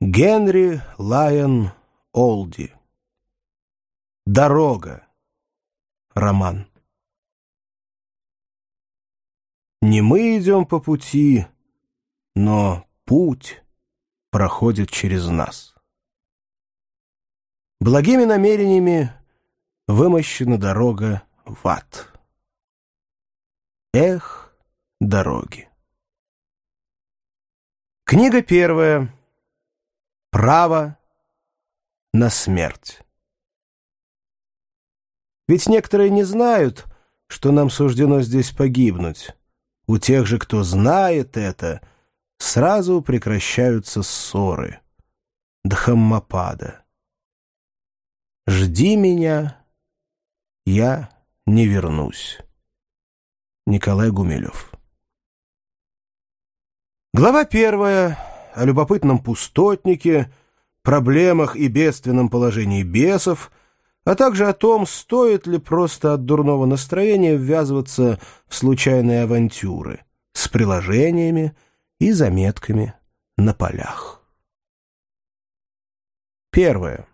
Генри Лайон Олди. «Дорога». Роман. Не мы идем по пути, но путь проходит через нас. Благими намерениями вымощена дорога в ад. Эх, дороги. Книга первая. Право на смерть. Ведь некоторые не знают, что нам суждено здесь погибнуть. У тех же, кто знает это, сразу прекращаются ссоры. Дхаммапада. «Жди меня, я не вернусь». Николай Гумилев. Глава первая. О любопытном пустотнике, проблемах и бедственном положении бесов, а также о том, стоит ли просто от дурного настроения ввязываться в случайные авантюры с приложениями и заметками на полях. Первое.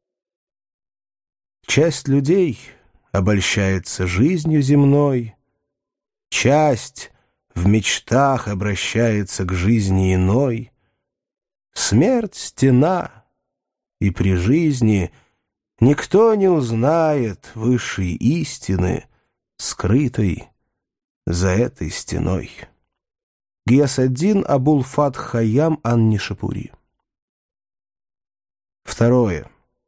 Часть людей обольщается жизнью земной, часть в мечтах обращается к жизни иной. Смерть — стена, и при жизни никто не узнает высшей истины, скрытой за этой стеной. Гиясаддин Абул-Фатх Хайям ан-Нишапури. Второе.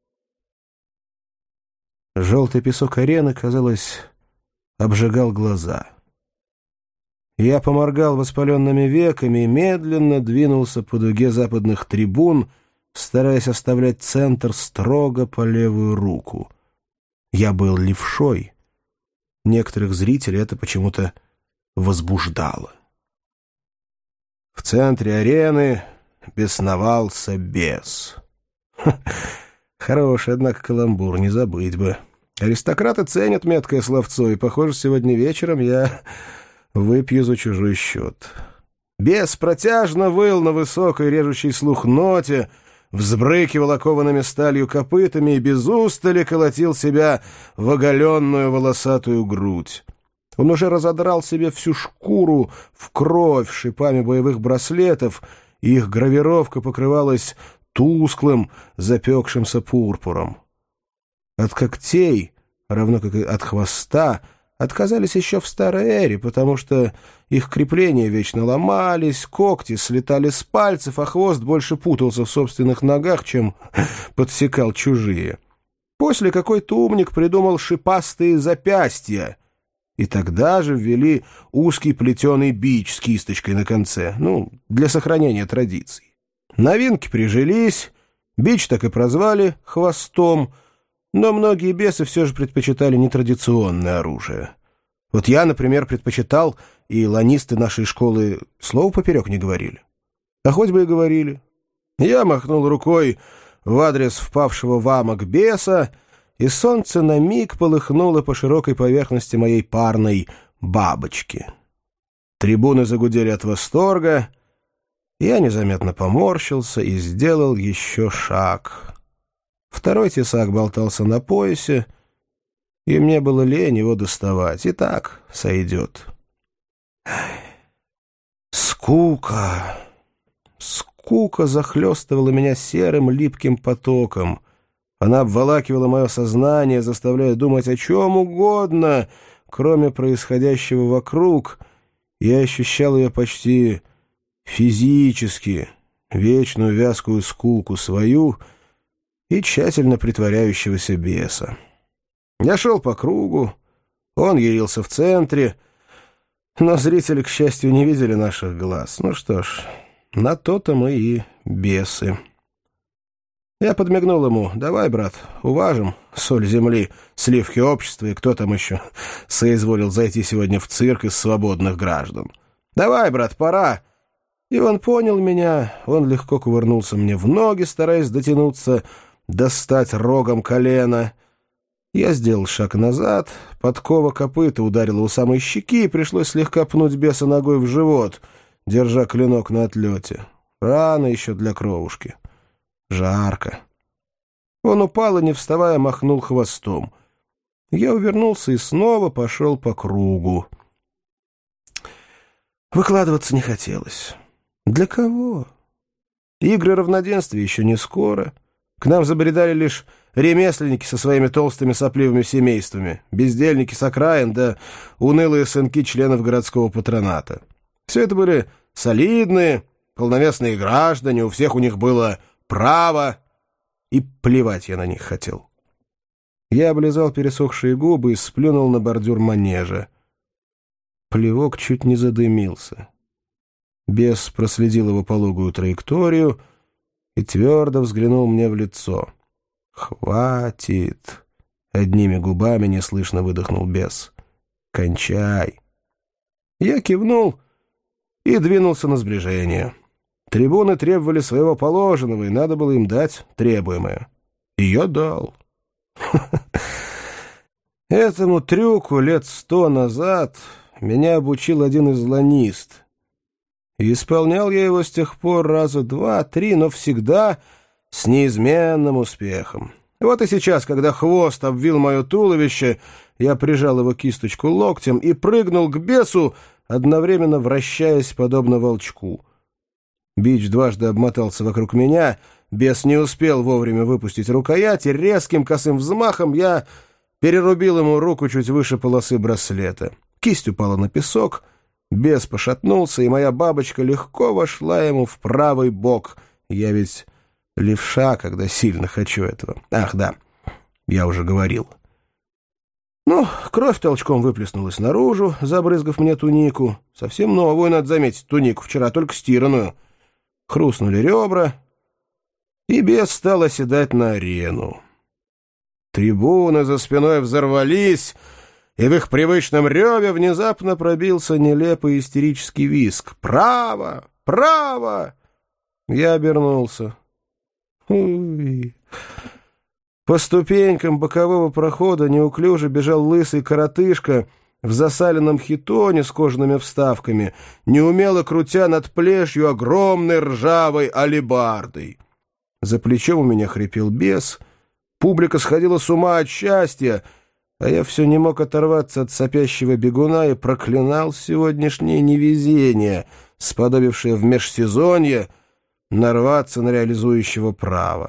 Желтый песок арены, казалось, обжигал глаза. Я поморгал воспаленными веками и медленно двинулся по дуге западных трибун, стараясь оставлять центр строго по левую руку. Я был левшой. Некоторых зрителей это почему-то возбуждало. В центре арены бесновался бес. Хороший, однако, каламбур, не забыть бы. Аристократы ценят меткое словцо, и, похоже, сегодня вечером я выпью за чужой счет. Бес протяжно выл на высокой режущей слух ноте, взбрыкивал окованными сталью копытами и без устали колотил себя в оголенную волосатую грудь. Он уже разодрал себе всю шкуру в кровь шипами боевых браслетов, и их гравировка покрывалась тусклым, запекшимся пурпуром. От когтей, равно как и от хвоста, отказались еще в старой эре, потому что их крепления вечно ломались, когти слетали с пальцев, а хвост больше путался в собственных ногах, чем подсекал чужие. После какой-то умник придумал шипастые запястья, и тогда же ввели узкий плетеный бич с кисточкой на конце, для сохранения традиций. Новинки прижились, бич так и прозвали хвостом, но многие бесы все же предпочитали нетрадиционное оружие. Вот я, например, предпочитал, и ланисты нашей школы слова поперек не говорили. А хоть бы и говорили. Я махнул рукой в адрес впавшего в амок беса, и солнце на миг полыхнуло по широкой поверхности моей парной бабочки. Трибуны загудели от восторга. Я незаметно поморщился и сделал еще шаг. Второй тесак болтался на поясе, и мне было лень его доставать. И так сойдет. Скука. Скука захлестывала меня серым липким потоком. Она обволакивала мое сознание, заставляя думать о чем угодно, кроме происходящего вокруг. Я ощущал ее почти физически, вечную вязкую скуку свою и тщательно притворяющегося беса. Я шел по кругу, он ярился в центре, но зрители, к счастью, не видели наших глаз. Ну что ж, на то-то мы и бесы. Я подмигнул ему. «Давай, брат, уважим соль земли, сливки общества, и кто там еще соизволил зайти сегодня в цирк из свободных граждан. Давай, брат, пора». И он понял меня, он легко кувырнулся мне в ноги, стараясь дотянуться, достать рогом колено. Я сделал шаг назад, подкова копыта ударила у самой щеки, и пришлось слегка пнуть беса ногой в живот, держа клинок на отлете. Рано еще для кровушки. жарко. Он упал и, не вставая, махнул хвостом. Я увернулся и снова пошел по кругу. Выкладываться не хотелось. Для кого? Игры равноденствия еще не скоро. К нам забредали лишь ремесленники со своими толстыми сопливыми семействами, бездельники с окраин да унылые сынки членов городского патроната. Все это были солидные, полновесные граждане, у всех у них было право, и плевать я на них хотел. Я облизал пересохшие губы и сплюнул на бордюр манежа. Плевок чуть не задымился. Бес проследил его пологую траекторию и твердо взглянул мне в лицо. «Хватит!» — одними губами неслышно выдохнул бес. «Кончай!» Я кивнул и двинулся на сближение. Трибуны требовали своего положенного, и надо было им дать требуемое. И я дал. Этому трюку лет 100 назад меня обучил один излонист. И исполнял я его с тех пор раза 2-3, но всегда с неизменным успехом. Вот и сейчас, когда хвост обвил мое туловище, я прижал его кисточку локтем и прыгнул к бесу, одновременно вращаясь подобно волчку. Бич дважды обмотался вокруг меня, бес не успел вовремя выпустить рукоять, и резким косым взмахом я перерубил ему руку чуть выше полосы браслета. Кисть упала на песок, бес пошатнулся, и моя бабочка легко вошла ему в правый бок. Я ведь левша, когда сильно хочу этого. Ах, да, я уже говорил. Ну, кровь толчком выплеснулась наружу, забрызгав мне тунику. Совсем новую, надо заметить, тунику, вчера только стиранную. Хрустнули ребра, и бес стал оседать на арену. Трибуны за спиной взорвались, и в их привычном реве внезапно пробился нелепый истерический визг. «Право! Право!» Я обернулся. Уй. По ступенькам бокового прохода неуклюже бежал лысый коротышка в засаленном хитоне с кожаными вставками, неумело крутя над плешью огромной ржавой алебардой. За плечом у меня хрипел бес, публика сходила с ума от счастья, а я все не мог оторваться от сопящего бегуна и проклинал сегодняшнее невезение, сподобившее в межсезонье нарваться на реализующего право.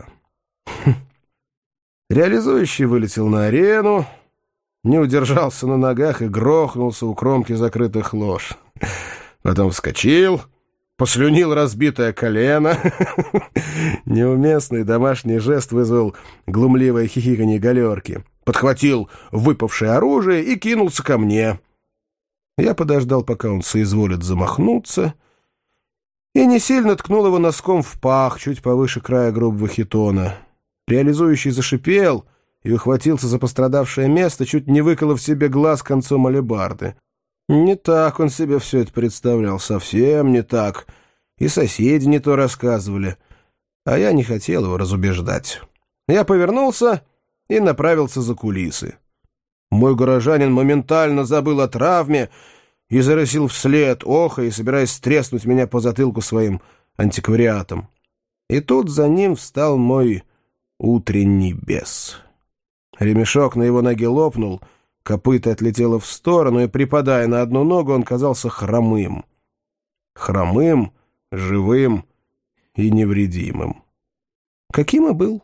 Реализующий вылетел на арену, не удержался на ногах и грохнулся у кромки закрытых лож. Потом вскочил, послюнил разбитое колено. Неуместный домашний жест вызвал глумливое хихиканье галерки. Подхватил выпавшее оружие и кинулся ко мне. Я подождал, пока он соизволит замахнуться, и не сильно ткнул его носком в пах, чуть повыше края грубого хитона. Реализующий зашипел и ухватился за пострадавшее место, чуть не выколов себе глаз концом алебарды. Не так он себе все это представлял, совсем не так. И соседи не то рассказывали, а я не хотел его разубеждать. Я повернулся и направился за кулисы. Мой горожанин моментально забыл о травме и зарысил вслед, охая и собираясь треснуть меня по затылку своим антиквариатом. И тут за ним встал мой утренний бес. Ремешок на его ноге лопнул, копыто отлетело в сторону, и, припадая на одну ногу, он казался хромым. Хромым, живым и невредимым. Каким и был.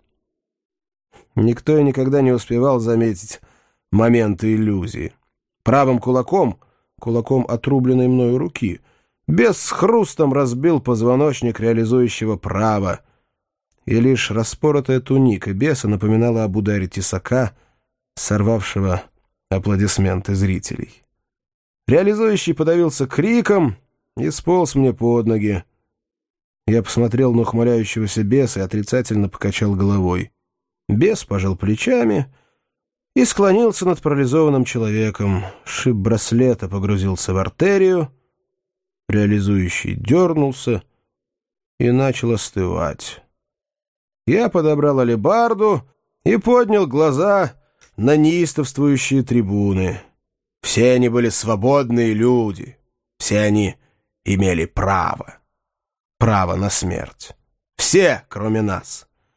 Никто и никогда не успевал заметить моменты иллюзии. Правым кулаком отрубленной мною руки, бес с хрустом разбил позвоночник реализующего права, и лишь распоротая туника беса напоминала об ударе тесака, сорвавшего аплодисменты зрителей. Реализующий подавился криком и сполз мне под ноги. Я посмотрел на ухмыляющегося беса и отрицательно покачал головой. Бес пожал плечами и склонился над парализованным человеком. Шип браслета погрузился в артерию, реализующий дернулся и начал остывать. Я подобрал алебарду и поднял глаза на неистовствующие трибуны. Все они были свободные люди, все они имели право на смерть. Все, кроме нас.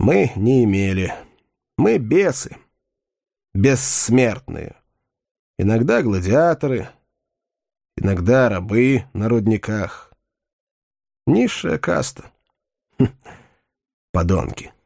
Мы не имели. Мы бесы. Бессмертные. Иногда гладиаторы, иногда рабы на рудниках. Низшая каста. Подонки.